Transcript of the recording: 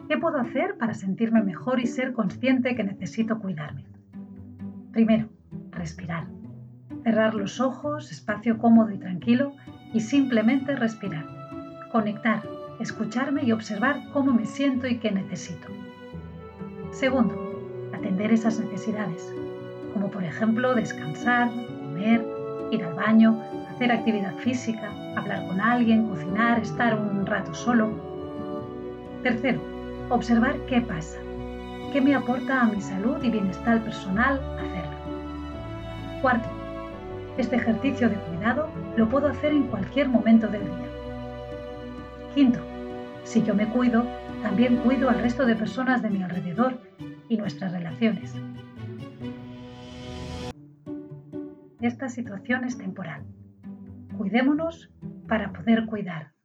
¿Qué puedo hacer para sentirme mejor y ser consciente que necesito cuidarme? Primero, respirar. Cerrar los ojos, espacio cómodo y tranquilo, y simplemente respirar. Conectar, escucharme y observar cómo me siento y qué necesito. Segundo, atender esas necesidades, como por ejemplo descansar, comer, ir al baño, hacer actividad física, hablar con alguien, cocinar, estar un rato solo. Tercero, observar qué pasa, qué me aporta a mi salud y bienestar personal hacerlo. Cuarto, este ejercicio de cuidado lo puedo hacer en cualquier momento del día. Quinto, si yo me cuido, también cuido al resto de personas de mi alrededor y nuestras relaciones. Esta situación es temporal. Cuidémonos para poder cuidar.